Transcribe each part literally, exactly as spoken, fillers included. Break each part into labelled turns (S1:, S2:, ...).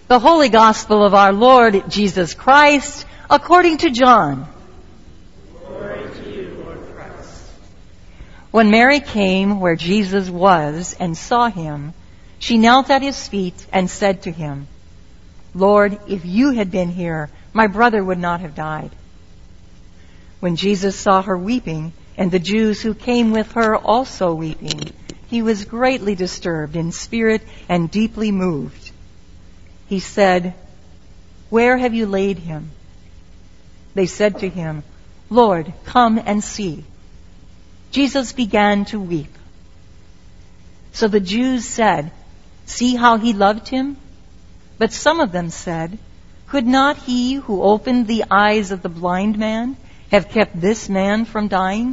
S1: The Holy Gospel of our Lord Jesus Christ, according to John.
S2: Glory to you, Lord Christ.
S1: When Mary came where Jesus was and saw him, she knelt at his feet and said to him, Lord, if you had been here, my brother would not have died. When Jesus saw her weeping, and the Jews who came with her also weeping, he was greatly disturbed in spirit and deeply moved. He said, Where have you laid him? They said to him, Lord, come and see. Jesus began to weep. So the Jews said, See how he loved him? But some of them said, Could not he who opened the eyes of the blind man have kept this man from dying?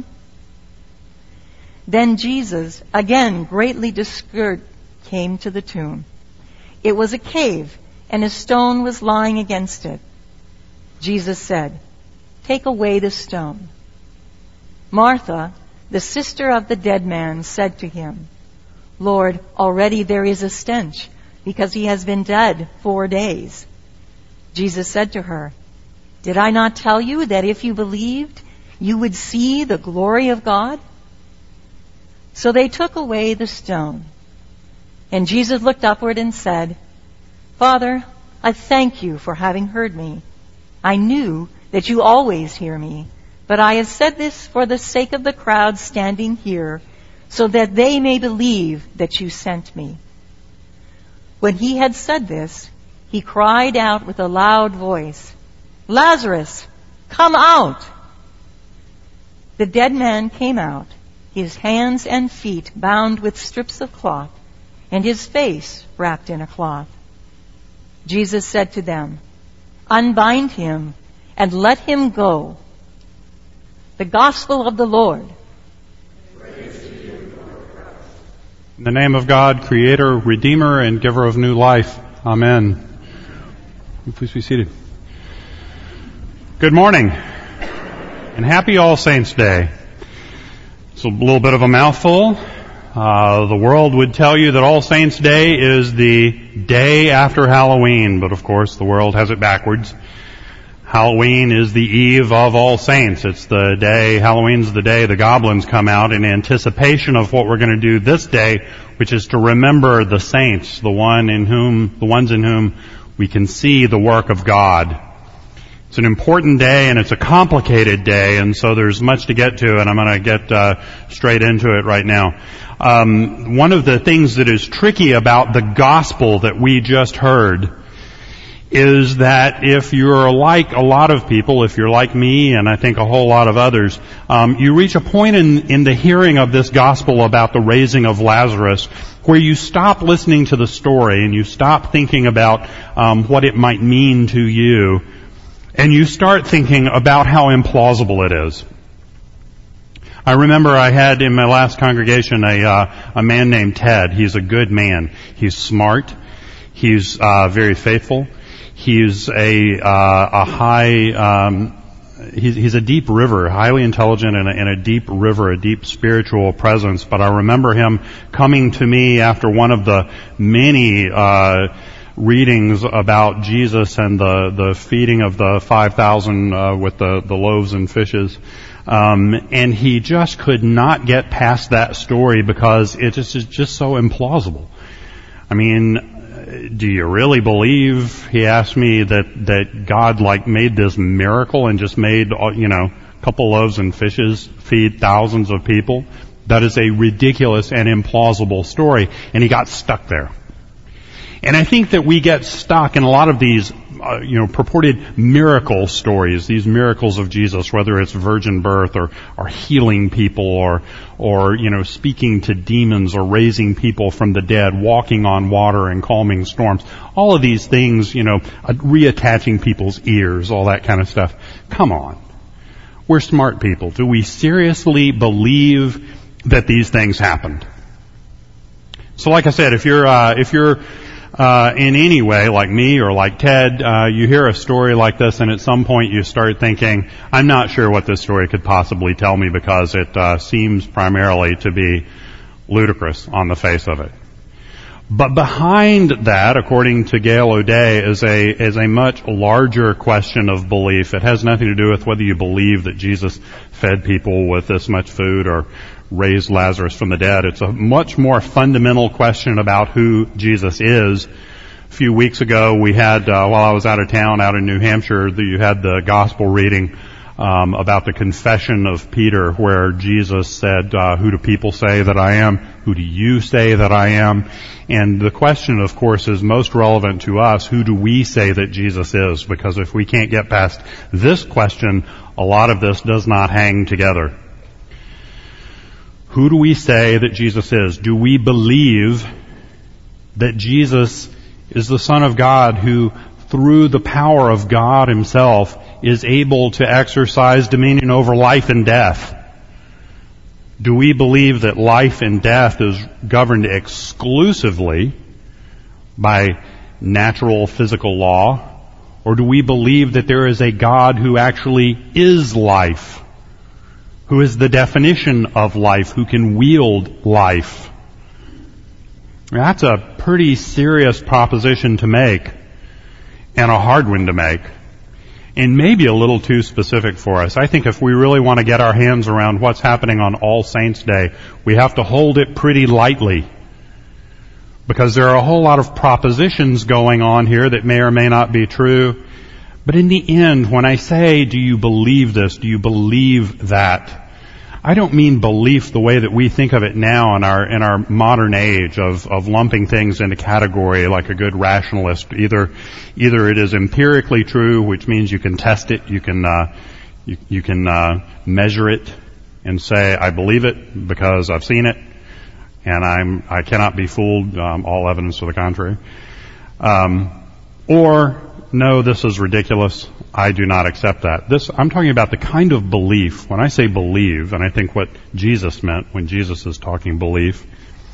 S1: Then Jesus, again greatly disturbed, came to the tomb. It was a cave, and a stone was lying against it. Jesus said, Take away the stone. Martha, the sister of the dead man, said to him, Lord, already there is a stench, because he has been dead four days. Jesus said to her, Did I not tell you that if you believed, you would see the glory of God? So they took away the stone. And Jesus looked upward and said, Father, I thank you for having heard me. I knew that you always hear me, but I have said this for the sake of the crowd standing here, so that they may believe that you sent me. When he had said this, he cried out with a loud voice, Lazarus, come out! The dead man came out, his hands and feet bound with strips of cloth, and his face wrapped in a cloth. Jesus said to them, Unbind him and let him go. The Gospel of the Lord.
S2: Praise to you, Lord Christ.
S3: In the name of God, Creator, Redeemer, and Giver of new life. Amen. Please be seated. Good morning, and happy All Saints' Day. It's a little bit of a mouthful. Uh, the world would tell you that All Saints' Day is the day after Halloween, but of course the world has it backwards. Halloween is the eve of All Saints. It's the day, Halloween's the day the goblins come out in anticipation of what we're going to do this day, which is to remember the saints, the one in whom, the ones in whom we can see the work of God. It's an important day, and it's a complicated day, and so there's much to get to, and I'm going to get uh, straight into it right now. Um, one of the things that is tricky about the gospel that we just heard is that if you're like a lot of people, if you're like me, and I think a whole lot of others, um, you reach a point in, in the hearing of this gospel about the raising of Lazarus where you stop listening to the story and you stop thinking about um, what it might mean to you, and you start thinking about how implausible it is. I remember I had in my last congregation a uh, a man named Ted. He's a good man. He's smart. He's uh, very faithful. He's a uh, a high. Um, he's, he's a deep river, highly intelligent, and a, and a deep river, a deep spiritual presence. But I remember him coming to me after one of the many Uh, readings about Jesus and the, the feeding of the five thousand uh, with the, the loaves and fishes. Um, and he just could not get past that story because it just is just so implausible. I mean, do you really believe, he asked me, that, that God like made this miracle and just made, you know, a couple loaves and fishes feed thousands of people? That is a ridiculous and implausible story. And he got stuck there. And I think that we get stuck in a lot of these, uh, you know, purported miracle stories, these miracles of Jesus, whether it's virgin birth or, or healing people or, or, you know, speaking to demons or raising people from the dead, walking on water and calming storms. All of these things, you know, uh, reattaching people's ears, all that kind of stuff. Come on. We're smart people. Do we seriously believe that these things happened? So like I said, if you're, uh, if you're, Uh, in any way, like me or like Ted, uh, you hear a story like this and at some point you start thinking, I'm not sure what this story could possibly tell me because it uh, seems primarily to be ludicrous on the face of it. But behind that, according to Gail O'Day, is a, is a much larger question of belief. It has nothing to do with whether you believe that Jesus fed people with this much food or raised Lazarus from the dead. It's a much more fundamental question about who Jesus is. A few weeks ago, we had, uh, while I was out of town, out in New Hampshire, the, you had the gospel reading um, about the confession of Peter, where Jesus said, uh, who do people say that I am? Who do you say that I am? And the question, of course, is most relevant to us. Who do we say that Jesus is? Because if we can't get past this question, a lot of this does not hang together. Who do we say that Jesus is? Do we believe that Jesus is the Son of God who, through the power of God Himself, is able to exercise dominion over life and death? Do we believe that life and death is governed exclusively by natural physical law? Or do we believe that there is a God who actually is life, who is the definition of life, who can wield life? That's a pretty serious proposition to make, and a hard one to make, and maybe a little too specific for us. I think if we really want to get our hands around what's happening on All Saints' Day, we have to hold it pretty lightly, because there are a whole lot of propositions going on here that may or may not be true. But in the end, when I say, do you believe this? Do you believe that? I don't mean belief the way that we think of it now in our in our modern age of of lumping things into category like a good rationalist. Either either it is empirically true, which means you can test it, you can uh, you, you can uh, measure it, and say I believe it because I've seen it, and I'm I cannot be fooled. Um, all evidence to the contrary. Um, or no, this is ridiculous. I do not accept that. This, I'm talking about the kind of belief. When I say believe, and I think what Jesus meant when Jesus is talking belief,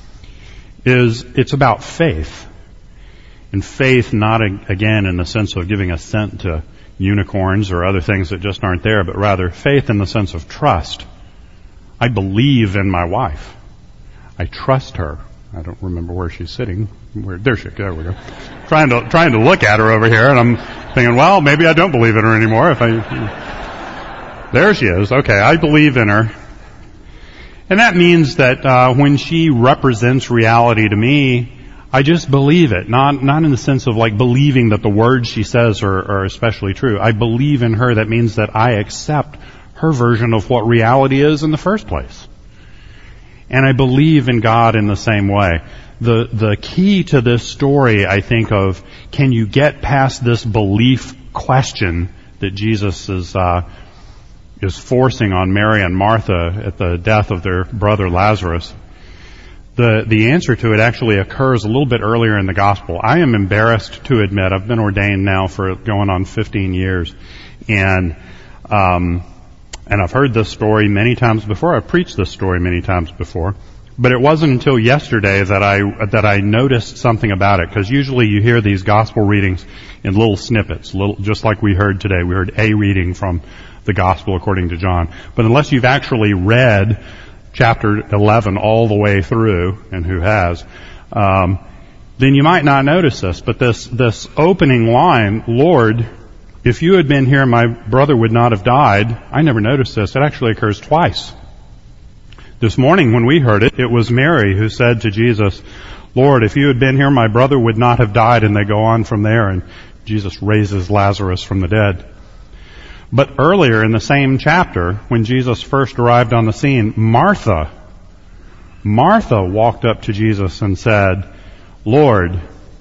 S3: is it's about faith. And faith not, again, in the sense of giving assent to unicorns or other things that just aren't there, but rather faith in the sense of trust. I believe in my wife. I trust her. I don't remember where she's sitting. Where, there she, there we go. Trying to, trying to look at her over here, and I'm thinking, well, maybe I don't believe in her anymore. If I, there she is. Okay, I believe in her. And that means that, uh, when she represents reality to me, I just believe it. Not, not in the sense of like believing that the words she says are, are especially true. I believe in her. That means that I accept her version of what reality is in the first place. And I believe in God in the same way. The the key to this story, I think, of can you get past this belief question that Jesus is uh, is forcing on Mary and Martha at the death of their brother Lazarus. The the answer to it actually occurs a little bit earlier in the gospel. I am embarrassed to admit I've been ordained now for going on fifteen years, and um, and I've heard this story many times before. I've preached this story many times before. But it wasn't until yesterday that I that I noticed something about it, because usually you hear these gospel readings in little snippets, little just like we heard today. We heard a reading from the gospel according to John. But unless you've actually read chapter eleven all the way through, and who has, um, then you might not notice this. But this this opening line, Lord, if you had been here, my brother would not have died. I never noticed this. It actually occurs twice. This morning when we heard it, it was Mary who said to Jesus, Lord, if you had been here, my brother would not have died. And they go on from there, and Jesus raises Lazarus from the dead. But earlier in the same chapter, when Jesus first arrived on the scene, Martha, Martha walked up to Jesus and said, Lord,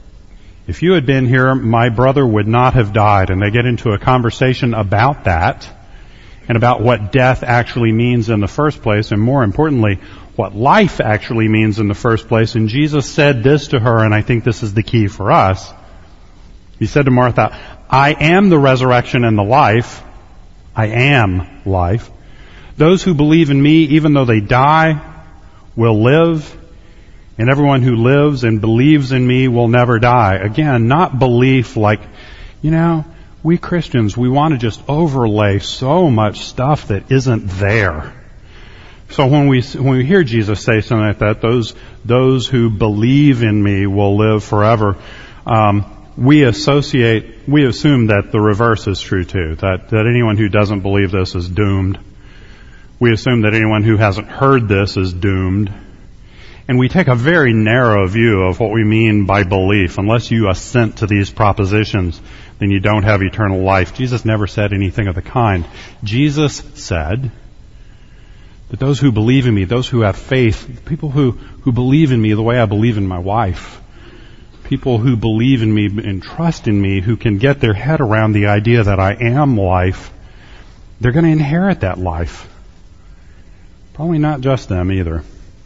S3: if you had been here, my brother would not have died. And they get into a conversation about that, and about what death actually means in the first place, and more importantly, what life actually means in the first place. And Jesus said this to her, and I think this is the key for us. He said to Martha, I am the resurrection and the life. I am life. Those who believe in me, even though they die, will live. And everyone who lives and believes in me will never die. Again, not belief like, you know, we Christians, we want to just overlay so much stuff that isn't there. So when we when we hear Jesus say something like that, those those who believe in me will live forever. Um, we associate, we assume that the reverse is true too. That that anyone who doesn't believe this is doomed. We assume that anyone who hasn't heard this is doomed. And we take a very narrow view of what we mean by belief. Unless you assent to these propositions, then you don't have eternal life. Jesus never said anything of the kind. Jesus said that those who believe in me, those who have faith, people who, who believe in me the way I believe in my wife, people who believe in me and trust in me, who can get their head around the idea that I am life, they're going to inherit that life. Probably not just them either.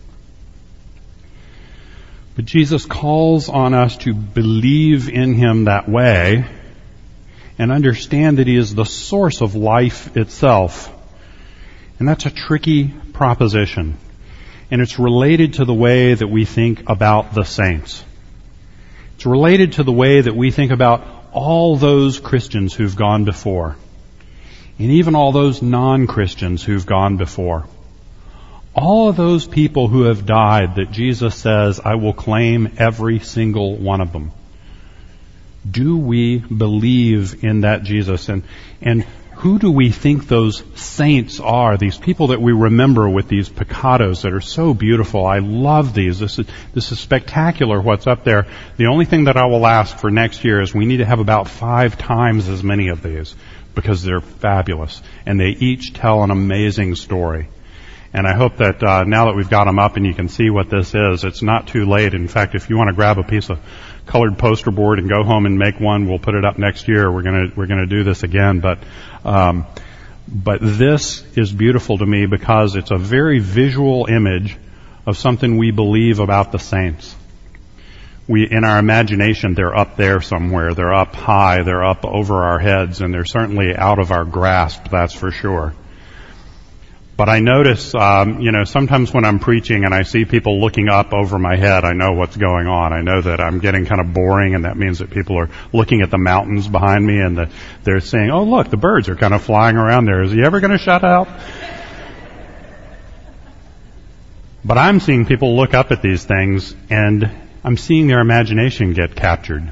S3: But Jesus calls on us to believe in Him that way and understand that He is the source of life itself. And that's a tricky proposition. And it's related to the way that we think about the saints. It's related to the way that we think about all those Christians who've gone before. And even all those non-Christians who've gone before. All of those people who have died that Jesus says, I will claim every single one of them. Do we believe in that Jesus? And, and who do we think those saints are? These people that we remember with these piccados that are so beautiful. I love these. This is, this is spectacular what's up there. The only thing that I will ask for next year is we need to have about five times as many of these because they're fabulous. And they each tell an amazing story. And I hope that uh, now that we've got them up and you can see what this is, it's not too late. In fact, if you want to grab a piece of colored poster board and go home and make one, we'll put it up next year. We're gonna we're gonna do this again. But um, but this is beautiful to me because it's a very visual image of something we believe about the saints. We, in our imagination, they're up there somewhere. They're up high. They're up over our heads, and they're certainly out of our grasp. That's for sure. But I notice, um, you know, sometimes when I'm preaching and I see people looking up over my head, I know what's going on. I know that I'm getting kind of boring, and that means that people are looking at the mountains behind me and the, they're saying, oh, look, the birds are kind of flying around there. Is he ever going to shut up? But I'm seeing people look up at these things, and I'm seeing their imagination get captured.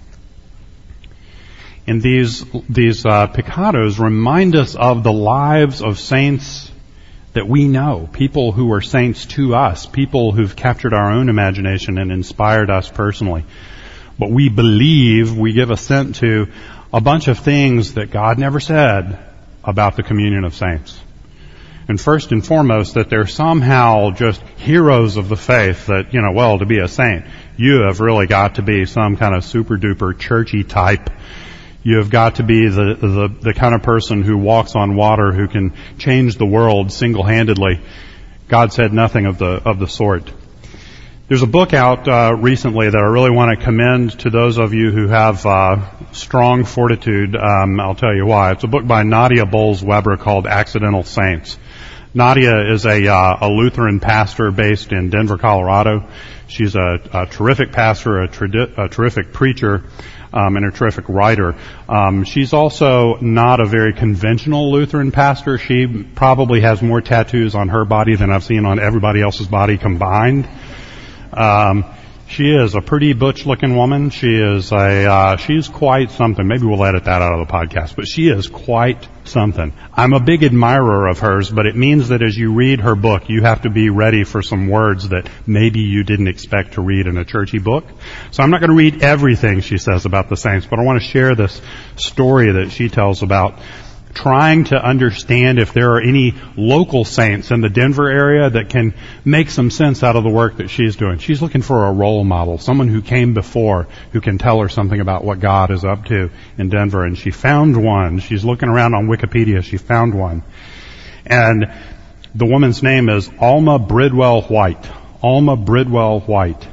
S3: And these, these uh, piccados remind us of the lives of saints that we know, people who are saints to us, people who've captured our own imagination and inspired us personally. But we believe, we give assent to a bunch of things that God never said about the communion of saints. And first and foremost, that they're somehow just heroes of the faith, that, you know, well, to be a saint, you have really got to be some kind of super duper churchy type. You have got to be the, the, the kind of person who walks on water, who can change the world single-handedly. God said nothing of the, of the sort. There's a book out, uh, recently that I really want to commend to those of you who have, uh, strong fortitude. Um, I'll tell you why. It's a book by Nadia Bolz-Weber called Accidental Saints. Nadia is a, uh, a Lutheran pastor based in Denver, Colorado. She's a, a terrific pastor, a, tradi- a terrific preacher. Um, and a terrific writer. Um, she's also not a very conventional Lutheran pastor. She probably has more tattoos on her body than I've seen on everybody else's body combined. Um, she is a pretty butch-looking woman. She is a uh, she's quite something. Maybe we'll edit that out of the podcast, but she is quite something. I'm a big admirer of hers, but it means that as you read her book, you have to be ready for some words that maybe you didn't expect to read in a churchy book. So I'm not going to read everything she says about the saints, but I want to share this story that she tells about trying to understand if there are any local saints in the Denver area that can make some sense out of the work that she's doing. She's looking for a role model, someone who came before, who can tell her something about what God is up to in Denver. And she found one. She's looking around on Wikipedia. She found one. And the woman's name is Alma Bridwell White. Alma Bridwell White.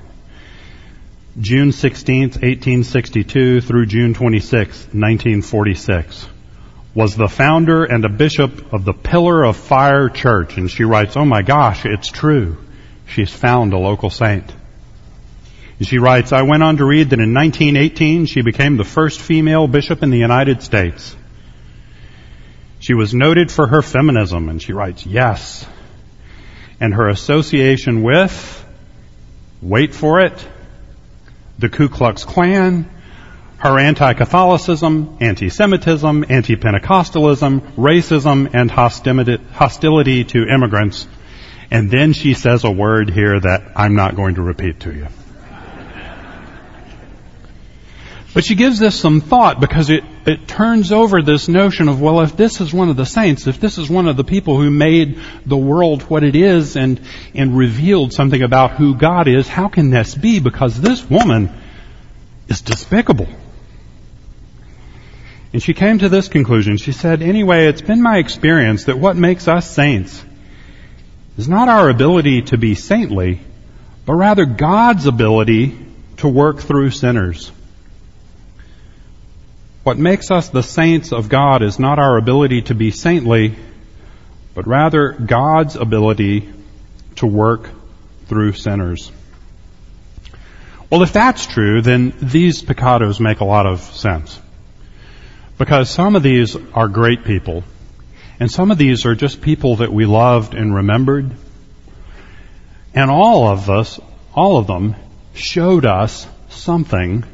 S3: June sixteenth, eighteen sixty-two through June twenty-sixth, nineteen forty-six. Was the founder and a bishop of the Pillar of Fire Church. And she writes, oh my gosh, it's true. She's found a local saint. And she writes, I went on to read that in nineteen eighteen she became the first female bishop in the United States. She was noted for her feminism. And she writes, yes. and her association with, wait for it, the Ku Klux Klan, her anti-Catholicism, anti-Semitism, anti-Pentecostalism, racism, and hostility, hostility to immigrants. And then she says a word here that I'm not going to repeat to you. But she gives this some thought because it, it turns over this notion of, well, if this is one of the saints, if this is one of the people who made the world what it is and, and revealed something about who God is, how can this be? Because this woman is despicable. And she came to this conclusion. She said, anyway, it's been my experience that what makes us saints is not our ability to be saintly, but rather God's ability to work through sinners. What makes us the saints of God is not our ability to be saintly, but rather God's ability to work through sinners. Well, if that's true, then these peccados make a lot of sense. Because some of these are great people, and some of these are just people that we loved and remembered. And all of us, all of them, showed us something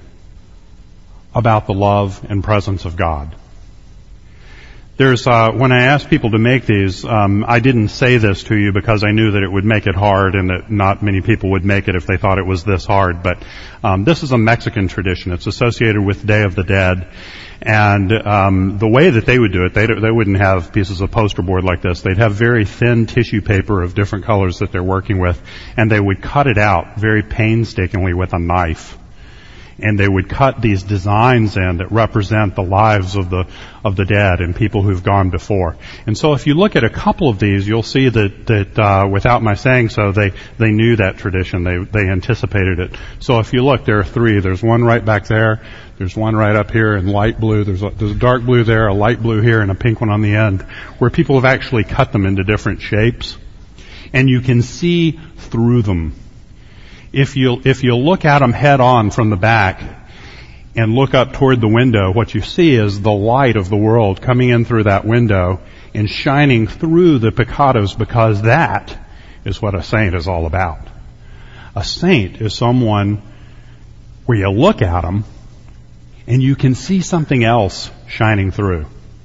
S3: about the love and presence of God. There's, uh, when I asked people to make these, um, I didn't say this to you because I knew that it would make it hard and that not many people would make it if they thought it was this hard. But um, this is a Mexican tradition. It's associated with Day of the Dead. And um, the way that they would do it, they they wouldn't have pieces of poster board like this. They'd have very thin tissue paper of different colors that they're working with, and they would cut it out very painstakingly with a knife. And they would cut these designs in that represent the lives of the of the dead and people who've gone before. And so if you look at a couple of these, you'll see that that uh, without my saying so, they they knew that tradition. They they anticipated it. So if you look, there are three. There's one right back there. There's one right up here in light blue. There's a, there's a dark blue there, a light blue here, and a pink one on the end, where people have actually cut them into different shapes, and you can see through them. If you if you look at them head on from the back and look up toward the window, what you see is the light of the world coming in through that window and shining through the peccados, because that is what a saint is all about. A saint is someone where you look at them and you can see something else shining through.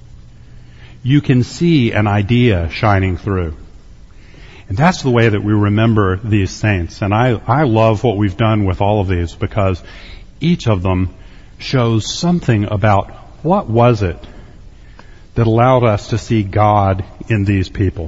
S3: You can see an idea shining through. And that's the way that we remember these saints. And I, I love what we've done with all of these, because each of them shows something about what was it that allowed us to see God in these people.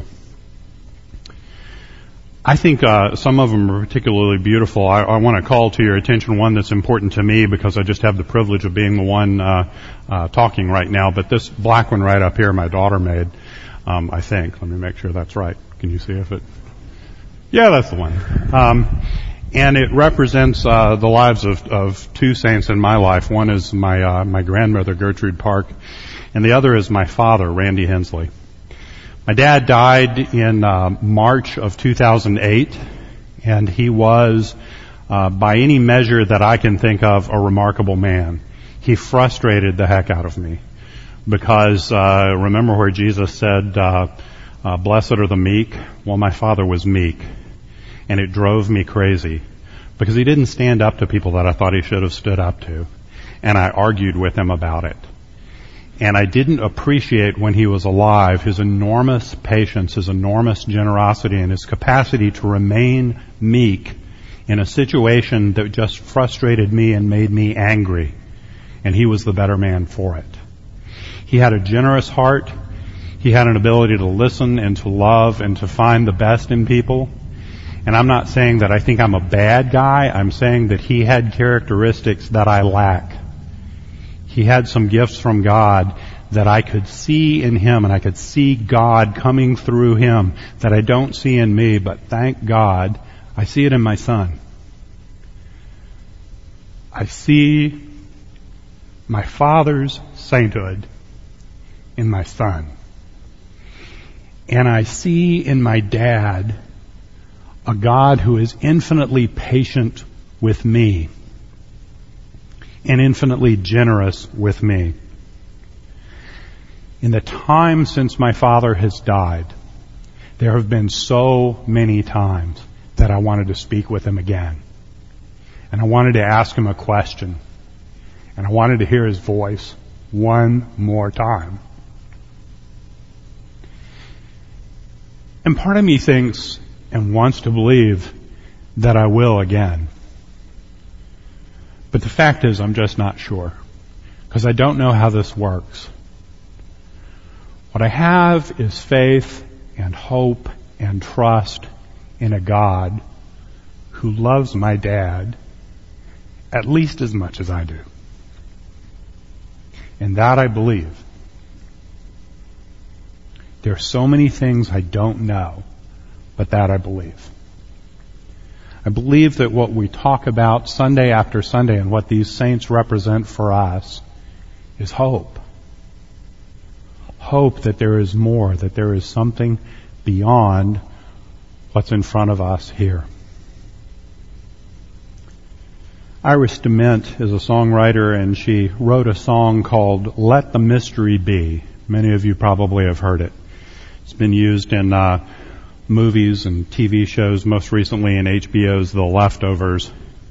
S3: I think uh, some of them are particularly beautiful. I, I want to call to your attention one that's important to me, because I just have the privilege of being the one uh, uh, talking right now. But this black one right up here, my daughter made, um, I think. Let me make sure that's right. Can you see if it... Yeah, that's the one. Um, and it represents uh, the lives of, of two saints in my life. One is my uh, my grandmother, Gertrude Park, and the other is my father, Randy Hensley. My dad died in uh, March of two thousand eight, and he was, uh, by any measure that I can think of, a remarkable man. He frustrated the heck out of me, because uh, remember where Jesus said, uh, uh, blessed are the meek? Well, my father was meek, and it drove me crazy, because he didn't stand up to people that I thought he should have stood up to, and I argued with him about it. And I didn't appreciate, when he was alive, his enormous patience, his enormous generosity, and his capacity to remain meek in a situation that just frustrated me and made me angry. And he was the better man for it. He had a generous heart. He had an ability to listen and to love and to find the best in people. And I'm not saying that I think I'm a bad guy. I'm saying that he had characteristics that I lack. He had some gifts from God that I could see in him, and I could see God coming through him that I don't see in me, but thank God I see it in my son. I see my father's sainthood in my son. And I see in my dad a God who is infinitely patient with me and infinitely generous with me. In the time since my father has died, There have been so many times that I wanted to speak with him again. And I wanted to ask him a question. And I wanted to hear his voice one more time. And part of me thinks and wants to believe that I will again. But the fact is, I'm just not sure. Because I don't know how this works. What I have is faith and hope and trust in a God who loves my dad at least as much as I do. And that I believe. There are so many things I don't know, but that I believe. I believe that what we talk about Sunday after Sunday and what these saints represent for us is hope. Hope that there is more, that there is something beyond what's in front of us here. Iris DeMint is a songwriter, and she wrote a song called Let the Mystery Be. Many of you probably have heard it. It's been used in uh, movies and T V shows, most recently in H B O's The Leftovers.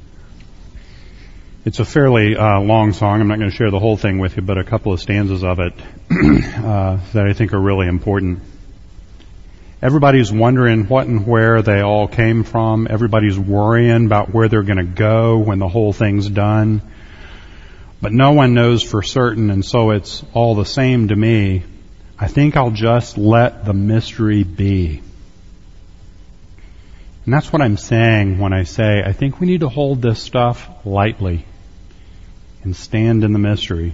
S3: It's a fairly uh, long song. I'm not going to share the whole thing with you, but a couple of stanzas of it uh, that I think are really important. Everybody's wondering what and where they all came from. Everybody's worrying about where they're going to go when the whole thing's done. But no one knows for certain, and so it's all the same to me. I think I'll just let the mystery be. And that's what I'm saying when I say I think we need to hold this stuff lightly and stand in the mystery.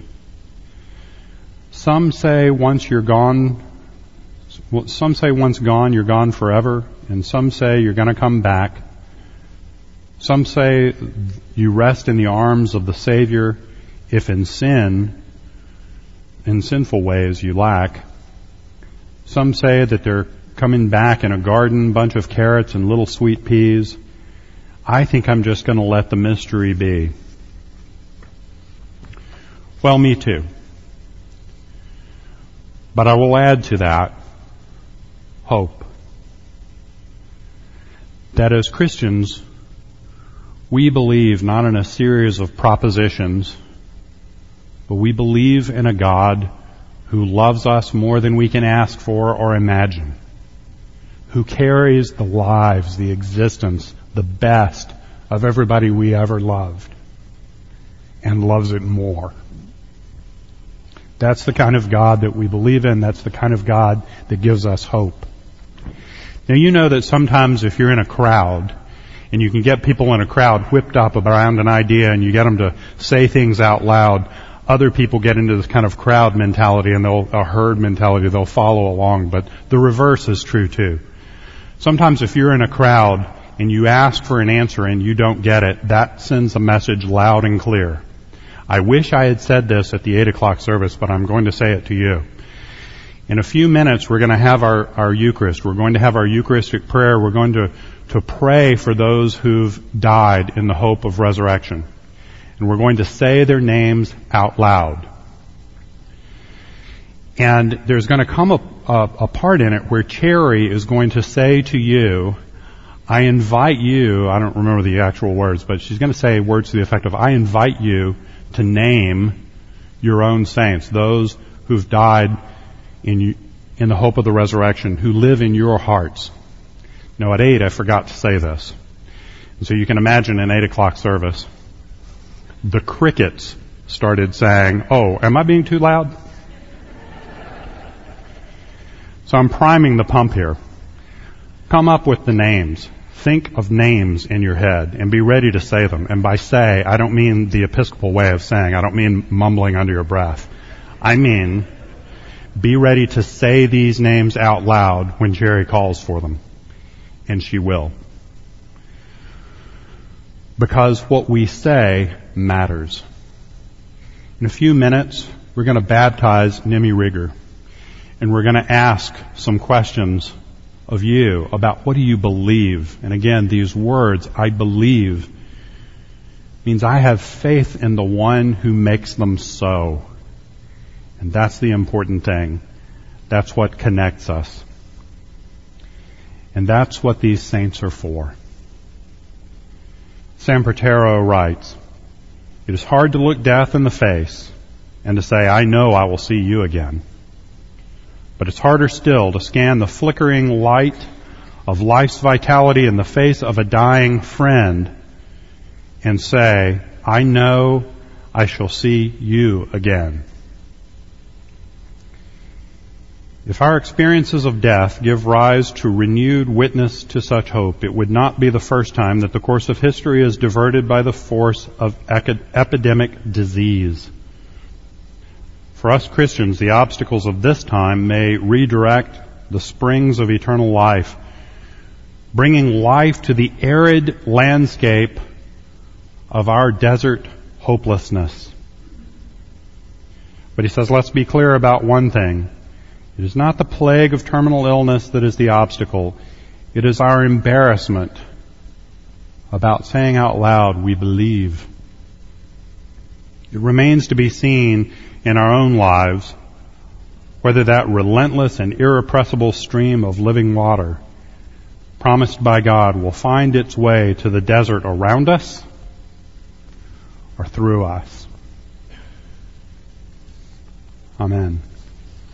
S3: Some say once you're gone, some say once gone, you're gone forever, and some say you're going to come back. Some say you rest in the arms of the Savior if in sin, in sinful ways you lack. Some say that they're coming back in a garden, bunch of carrots and little sweet peas. I think I'm just going to let the mystery be. Well, me too. But I will add to that hope. That as Christians, we believe not in a series of propositions, but we believe in a God who loves us more than we can ask for or imagine, who carries the lives, the existence, the best of everybody we ever loved, and loves it more. That's the kind of God that we believe in. That's the kind of God that gives us hope. Now, you know that sometimes if you're in a crowd, and you can get people in a crowd whipped up around an idea, and you get them to say things out loud, other people get into this kind of crowd mentality, and they'll, a herd mentality, they'll follow along. But the reverse is true too. Sometimes if you're in a crowd, and you ask for an answer and you don't get it, that sends a message loud and clear. I wish I had said this at the eight o'clock service, but I'm going to say it to you. In a few minutes, we're going to have our, our Eucharist. We're going to have our Eucharistic prayer. We're going to, to pray for those who've died in the hope of resurrection. And we're going to say their names out loud. And there's going to come a, a, a part in it where Cherry is going to say to you, I invite you, I don't remember the actual words, but she's going to say words to the effect of, I invite you to name your own saints, those who've died in in the hope of the resurrection, who live in your hearts. Now, at eight, I forgot to say this. And so you can imagine an eight o'clock service, the crickets started saying, oh, am I being too loud? So I'm priming the pump here. Come up with the names. Think of names in your head and be ready to say them. And by say, I don't mean the Episcopal way of saying. I don't mean mumbling under your breath. I mean, be ready to say these names out loud when Jerry calls for them. And she will. Because what we say matters. In a few minutes, we're going to baptize Nimi Rigger. And we're going to ask some questions of you about what do you believe. And again, these words, I believe, means I have faith in the one who makes them so. And that's the important thing. That's what connects us. And that's what these saints are for. Sam Pertero writes, "It is hard to look death in the face and to say, 'I know I will see you again.' But it's harder still to scan the flickering light of life's vitality in the face of a dying friend and say, 'I know I shall see you again.'" If our experiences of death give rise to renewed witness to such hope, it would not be the first time that the course of history is diverted by the force of epidemic disease. For us Christians, the obstacles of this time may redirect the springs of eternal life, bringing life to the arid landscape of our desert hopelessness. But he says, let's be clear about one thing. It is not the plague of terminal illness that is the obstacle. It is our embarrassment about saying out loud, we believe. It remains to be seen in our own lives whether that relentless and irrepressible stream of living water promised by God will find its way to the desert around us or through us. Amen.